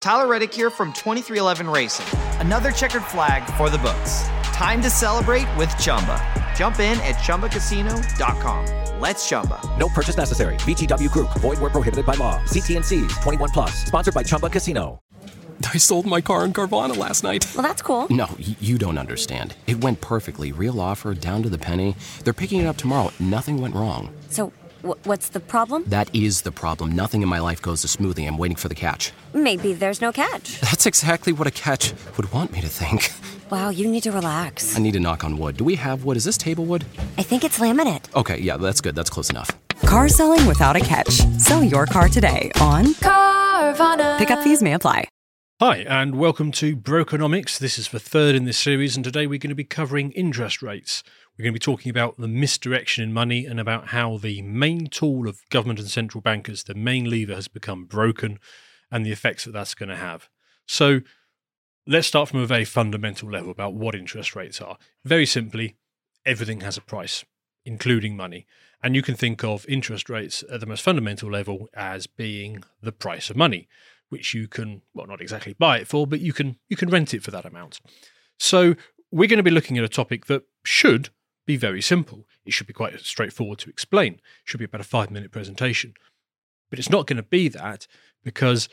Tyler Reddick here from 2311 Racing. Another checkered flag for the books. Time to celebrate with Chumba. Jump in at ChumbaCasino.com. Let's Chumba. No purchase necessary. VGW Group. Void where prohibited by law. See T&Cs. 21 plus. Sponsored by Chumba Casino. I sold my car in Carvana last night. Well, that's cool. No, you don't understand. It went perfectly. Real offer, down to the penny. They're picking it up tomorrow. Nothing went wrong. So, what's the problem? That is the problem. Nothing in my life goes as smoothly. I'm waiting for the catch. Maybe there's no catch. That's exactly what a catch would want me to think. Wow, you need to relax. I need to knock on wood. Do we have wood? Is this table wood? I think it's laminate. Okay, yeah, that's good. That's close enough. Car selling without a catch. Sell your car today on Carvana. Pickup fees may apply. Hi, and welcome to Brokenomics. This is the third in this series, and today we're going to be covering interest rates. We're going to be talking about the misdirection in money and about how the main tool of government and central bankers, the main lever, has become broken and the effects that that's going to have. So let's start from a very fundamental level about what interest rates are. Very simply, everything has a price, including money. And you can think of interest rates at the most fundamental level as being the price of money, which you can, well, not exactly buy it for, but you can rent it for that amount. So we're going to be looking at a topic that should be very simple. It should be quite straightforward to explain. It should be about a 5-minute presentation. But it's not going to be that, because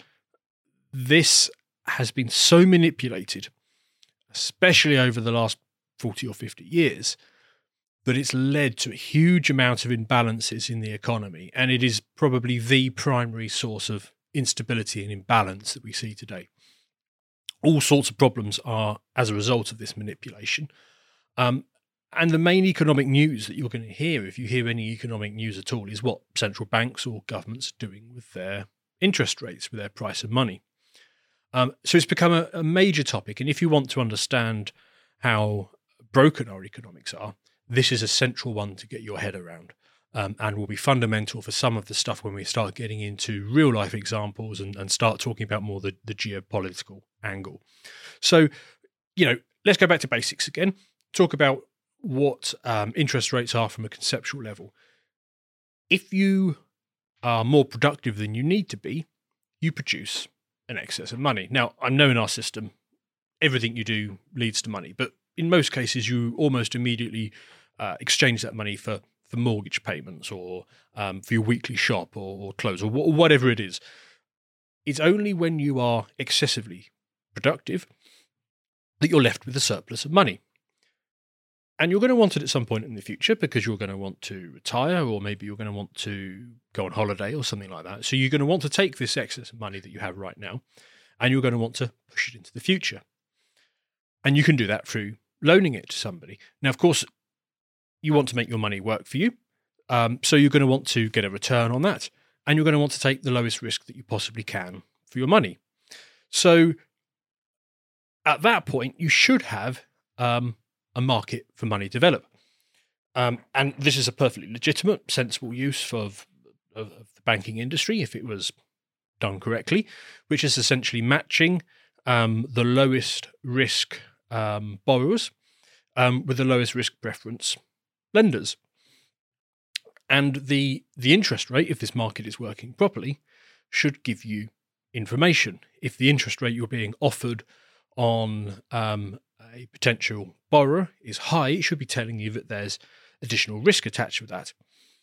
this has been so manipulated, especially over the last 40 or 50 years, that it's led to a huge amount of imbalances in the economy. And it is probably the primary source of instability and imbalance that we see today. All sorts of problems are as a result of this manipulation. And the main economic news that you're going to hear, if you hear any economic news at all, is what central banks or governments are doing with their interest rates, with their price of money. So it's become a major topic. And if you want to understand how broken our economics are, this is a central one to get your head around. And will be fundamental for some of the stuff when we start getting into real life examples and start talking about more the geopolitical angle. So, let's go back to basics again. Talk about what interest rates are from a conceptual level. If you are more productive than you need to be, you produce an excess of money. Now, I know in our system, everything you do leads to money, but in most cases, you almost immediately exchange that money for mortgage payments or for your weekly shop or clothes or whatever it is. It's only when you are excessively productive that you're left with a surplus of money. And you're going to want it at some point in the future because you're going to want to retire, or maybe you're going to want to go on holiday or something like that. So you're going to want to take this excess of money that you have right now and you're going to want to push it into the future. And you can do that through loaning it to somebody. Now, of course, you want to make your money work for you. So you're going to want to get a return on that. And you're going to want to take the lowest risk that you possibly can for your money. So at that point, you should have a market for money develop. And this is a perfectly legitimate, sensible use of the banking industry if it was done correctly, which is essentially matching the lowest risk borrowers with the lowest risk preference lenders. And the interest rate, if this market is working properly, should give you information. If the interest rate you're being offered on a potential borrower is high, it should be telling you that there's additional risk attached with that.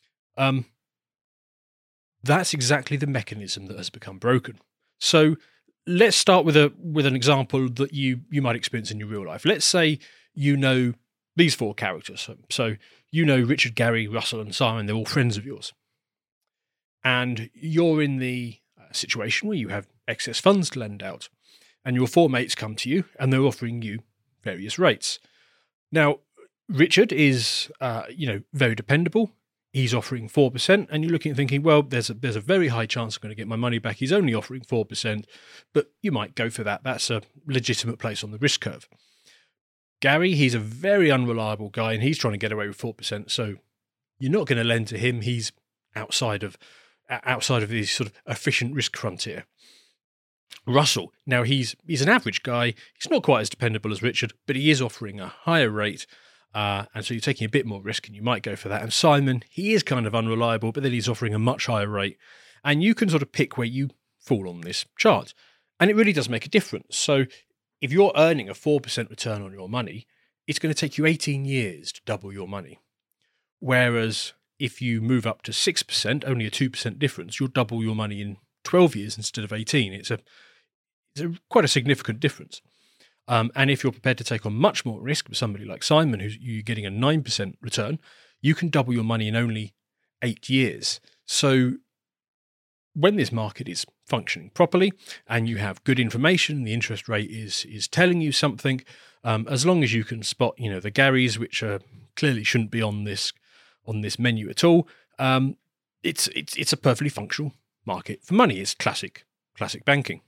That's exactly the mechanism that has become broken. So let's start with an example that you might experience in your real life. Let's say you know these 4 characters. So you know Richard, Gary, Russell, and Simon. They're all friends of yours. And you're in the situation where you have excess funds to lend out. And your 4 mates come to you and they're offering you various rates. Now, Richard is, very dependable. He's offering 4%, and you're looking at thinking, well, there's a very high chance I'm going to get my money back. He's only offering 4%, but you might go for that. That's a legitimate place on the risk curve. Gary, he's a very unreliable guy, and he's trying to get away with 4%, so you're not going to lend to him. He's outside of the sort of efficient risk frontier. Russell, now he's an average guy. He's not quite as dependable as Richard, but he is offering a higher rate. And so you're taking a bit more risk and you might go for that. And Simon, he is kind of unreliable, but then he's offering a much higher rate. And you can sort of pick where you fall on this chart. And it really does make a difference. So if you're earning a 4% return on your money, it's going to take you 18 years to double your money. Whereas if you move up to 6%, only a 2% difference, you'll double your money in 12 years instead of 18. It's quite a significant difference. And if you're prepared to take on much more risk with somebody like Simon, who's you're getting a 9% return, you can double your money in only 8 years. So when this market is functioning properly and you have good information, the interest rate is telling you something, as long as you can spot, the Garys, which clearly shouldn't be on this menu at all, it's a perfectly functional market for money. It's classic banking.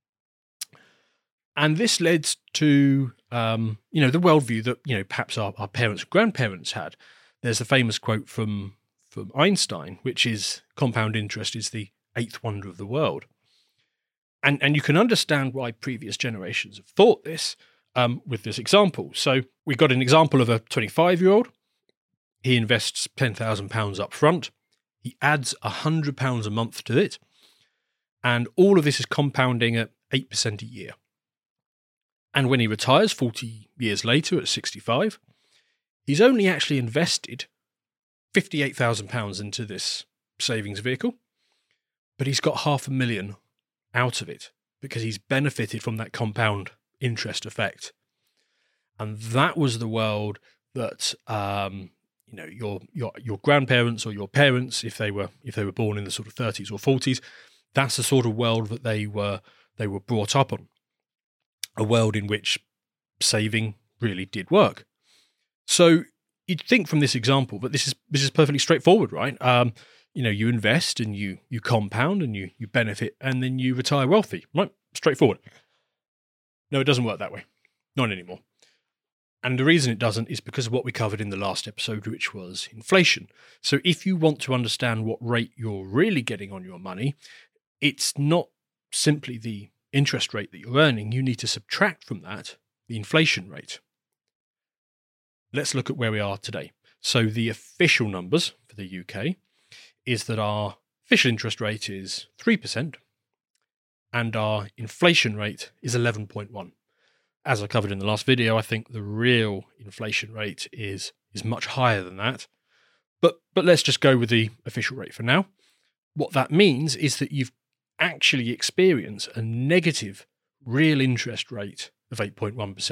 And this led to, the worldview that, perhaps our parents and grandparents had. There's a famous quote from Einstein, which is compound interest is the eighth wonder of the world. And you can understand why previous generations have thought this with this example. So we got an example of a 25-year-old. He invests £10,000 up front. He adds £100 a month to it. And all of this is compounding at 8% a year. And when he retires 40 years later at 65, he's only actually invested £58,000 into this savings vehicle, but he's got $500,000 out of it because he's benefited from that compound interest effect. And that was the world that your grandparents or your parents, if they were born in the sort of 30s or 40s, that's the sort of world that they were brought up on. A world in which saving really did work. So you'd think from this example that this is perfectly straightforward, right? You invest and you compound and you benefit and then you retire wealthy, right? Straightforward. No, it doesn't work that way. Not anymore. And the reason it doesn't is because of what we covered in the last episode, which was inflation. So if you want to understand what rate you're really getting on your money, it's not simply the interest rate that you're earning. You need to subtract from that the inflation rate. Let's look at where we are today. So the official numbers for the UK is that our official interest rate is 3% and our inflation rate is 11.1. As I covered in the last video, I think the real inflation rate is much higher than that. But let's just go with the official rate for now. What that means is that you've actually experience a negative real interest rate of 8.1%.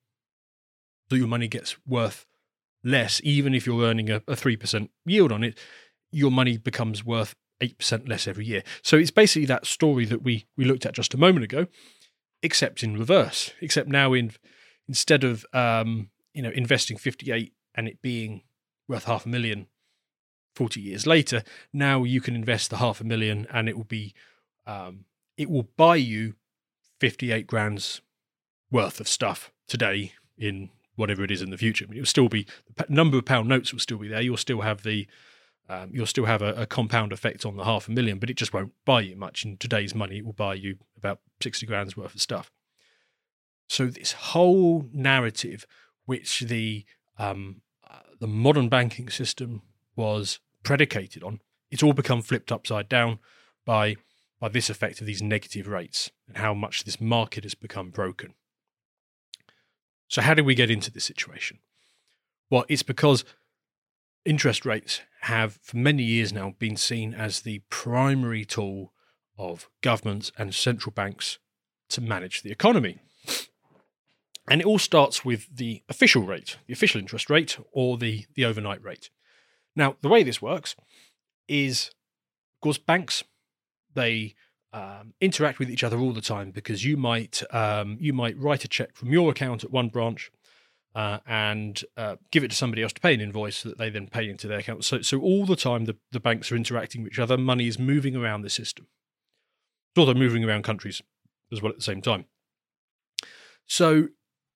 So your money gets worth less, even if you're earning a 3% yield on it, your money becomes worth 8% less every year. So it's basically that story that we looked at just a moment ago, except in reverse. Except now instead of investing 58 and it being worth $500,000 40 years later, now you can invest the $500,000 and it will buy you 58 grand's worth of stuff today in whatever it is in the future. I mean, it will still be, the number of pound notes will still be there. You'll still have a compound effect on the $500,000, but it just won't buy you much. In today's money, it will buy you about 60 grand's worth of stuff. So this whole narrative, which the modern banking system was predicated on, it's all become flipped upside down by this effect of these negative rates and how much this market has become broken. So how did we get into this situation? Well, it's because interest rates have for many years now been seen as the primary tool of governments and central banks to manage the economy. And it all starts with the official rate, the official interest rate, or the overnight rate. Now, the way this works is, of course, banks, they interact with each other all the time because you might write a check from your account at one branch and give it to somebody else to pay an invoice that they then pay into their account. So all the time the banks are interacting with each other. Money is moving around the system. It's also moving around countries as well at the same time. So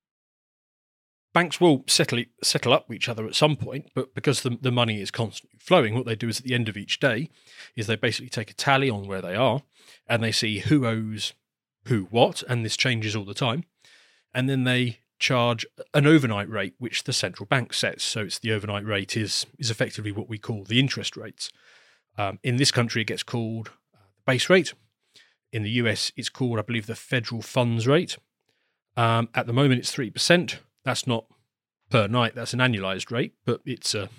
banks will settle up with each other at some point, but because the money is constantly flowing, what they do is at the end of each day is they basically take a tally on where they are and they see who owes who what, and this changes all the time. And then they charge an overnight rate, which the central bank sets. So it's the overnight rate is effectively what we call the interest rates. In this country, it gets called the base rate. In the US, it's called, I believe, the federal funds rate. At the moment, it's 3%. That's not per night. That's an annualized rate, but it's the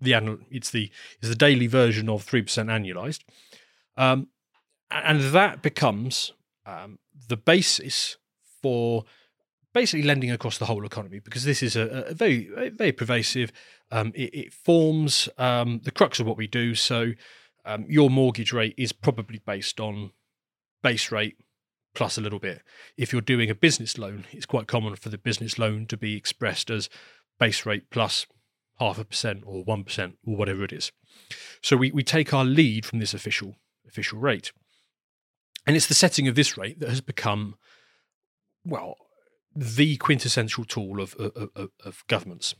daily version of 3% annualized, and that becomes the basis for basically lending across the whole economy, because this is a very, very pervasive. It forms the crux of what we do. So your mortgage rate is probably based on base rate plus a little bit. If you're doing a business loan, it's quite common for the business loan to be expressed as base rate plus 0.5% or 1% or whatever it is. So we take our lead from this official rate. And it's the setting of this rate that has become, well, the quintessential tool of governments.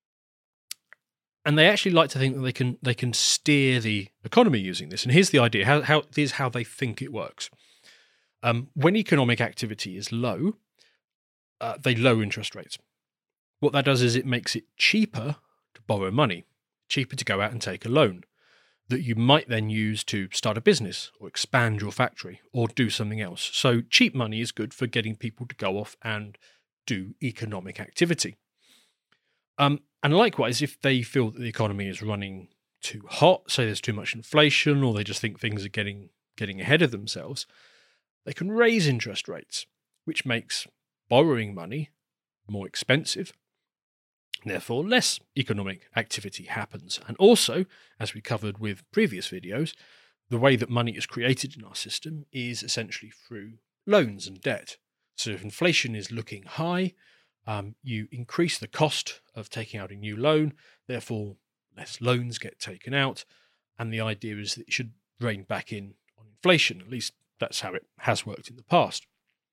And they actually like to think that they can steer the economy using this. And here's the idea, here's how they think it works. When economic activity is low, they lower interest rates. What that does is it makes it cheaper to borrow money, cheaper to go out and take a loan that you might then use to start a business or expand your factory or do something else. So cheap money is good for getting people to go off and do economic activity. And likewise, if they feel that the economy is running too hot, say there's too much inflation, or they just think things are getting ahead of themselves, they can raise interest rates, which makes borrowing money more expensive. Therefore, less economic activity happens. And also, as we covered with previous videos, the way that money is created in our system is essentially through loans and debt. So if inflation is looking high, you increase the cost of taking out a new loan, therefore less loans get taken out, and the idea is that it should rein back in on inflation. At least that's how it has worked in the past.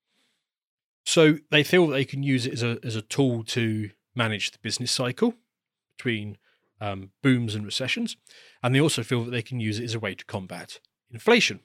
So they feel that they can use it as a tool to manage the business cycle between booms and recessions, and they also feel that they can use it as a way to combat inflation.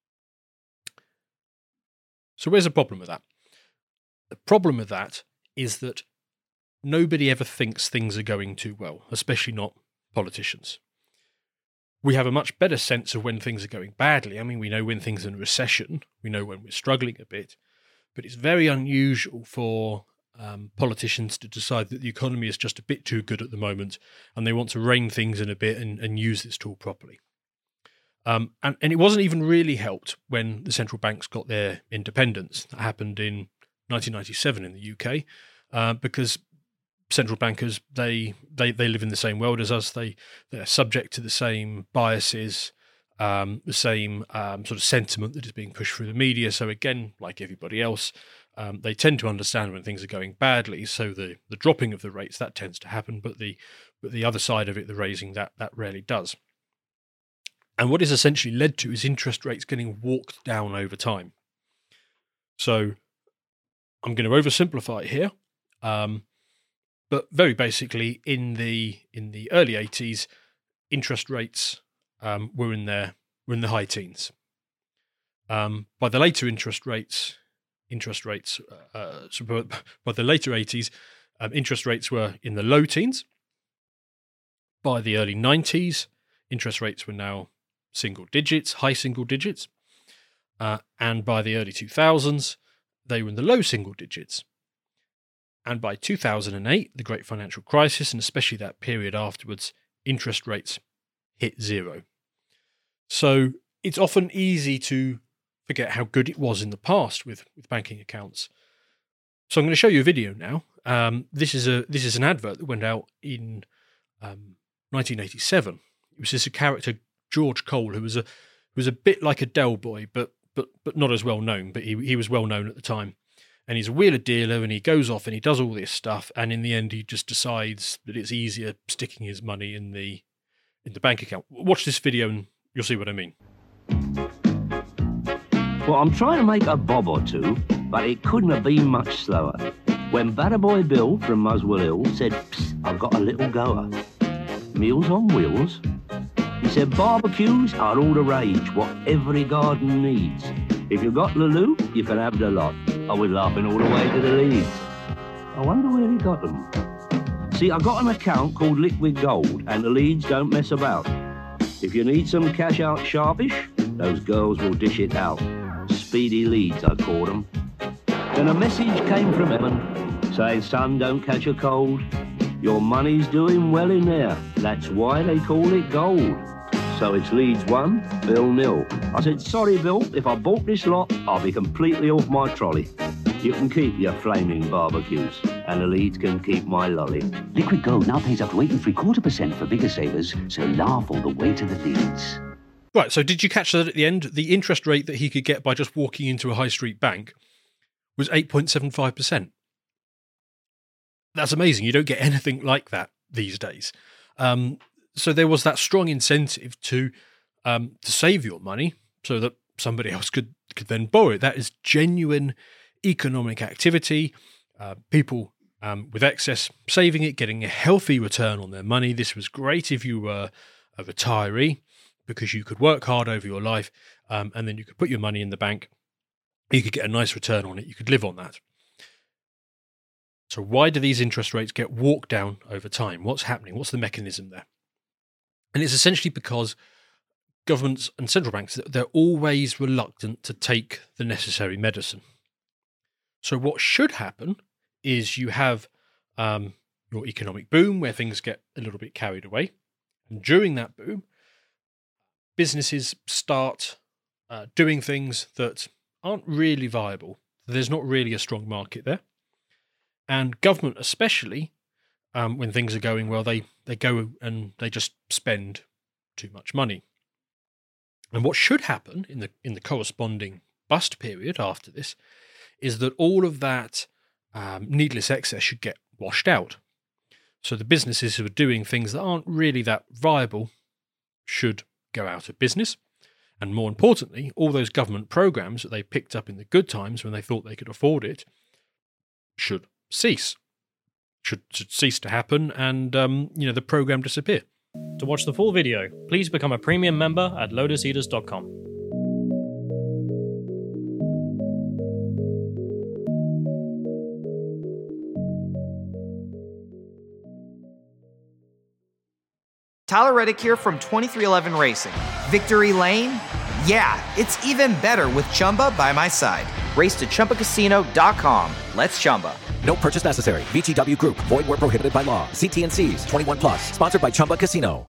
So where's the problem with that? The problem with that is that nobody ever thinks things are going too well, especially not politicians. We have a much better sense of when things are going badly. I mean, we know when things are in recession, we know when we're struggling a bit, but it's very unusual for politicians to decide that the economy is just a bit too good at the moment and they want to rein things in a bit and use this tool properly. And it wasn't even really helped when the central banks got their independence. That happened in 1997 in the UK, because central bankers, they live in the same world as us. They're subject to the same biases, the same sort of sentiment that is being pushed through the media. So again, like everybody else, they tend to understand when things are going badly. So the dropping of the rates, that tends to happen, but the other side of it, the raising, that rarely does. And what is essentially led to is interest rates getting walked down over time. So I'm going to oversimplify it here, but very basically, in the early 80s, interest rates were in the high teens. By the later by the later 80s, interest rates were in the low teens. By the early 90s, interest rates were now high single digits, and by the early 2000s, they were in the low single digits. And by 2008, the Great Financial Crisis, and especially that period afterwards, interest rates hit zero. So it's often easy to forget how good it was in the past with banking accounts. So I'm going to show you a video now. This is an advert that went out in 1987. It was a character, George Cole, who was a bit like a Del Boy, but not as well known. But he was well known at the time. And he's a wheeler dealer, and he goes off and he does all this stuff, and in the end he just decides that it's easier sticking his money in the bank account. Watch this video and you'll see what I mean. Well, I'm trying to make a bob or two, but it couldn't have been much slower. When Batter Boy Bill from Muswell Hill said, "Psst, I've got a little goer. Meals on wheels." He said, "Barbecues are all the rage, what every garden needs. If you've got Lulu, you can have the lot." I was laughing all the way to the Leeds. I wonder where he got them. See, I got an account called Liquid Gold, and the Leeds don't mess about. If you need some cash out sharpish, those girls will dish it out. speedy leads, I called them. Then a message came from heaven saying, son, don't catch a cold. Your money's doing well in there. That's why they call it gold. So it's Leeds 1, Bill 0. I said, sorry, Bill, if I bought this lot, I'll be completely off my trolley. You can keep your flaming barbecues, and the Leeds can keep my lolly. Liquid Gold now pays up to 8.75% for bigger savers, so laugh all the way to the Leeds. Right, so did you catch that at the end? The interest rate that he could get by just walking into a high street bank was 8.75%. That's amazing. You don't get anything like that these days. So there was that strong incentive to save your money so that somebody else could then borrow it. That is genuine economic activity. People with excess saving it, getting a healthy return on their money. This was great if you were a retiree because you could work hard over your life and then you could put your money in the bank. You could get a nice return on it. You could live on that. So why do these interest rates get walked down over time? What's happening? What's the mechanism there? And it's essentially because governments and central banks, they're always reluctant to take the necessary medicine. So what should happen is you have your economic boom where things get a little bit carried away. And during that boom, businesses start doing things that aren't really viable. There's not really a strong market there. And government especially, when things are going well, they go and they just spend too much money. And what should happen in the corresponding bust period after this is that all of that needless excess should get washed out. So the businesses who are doing things that aren't really that viable should go out of business. And more importantly, all those government programs that they picked up in the good times when they thought they could afford it should cease. Should cease to happen and, the program disappear. To watch the full video, please become a premium member at lotuseaters.com. Tyler Reddick here from 2311 Racing. Victory Lane? Yeah, it's even better with Chumba by my side. Race to ChumbaCasino.com. Let's Chumba. No purchase necessary. VGW Group. Void where prohibited by law. See T&Cs. 21+. Sponsored by Chumba Casino.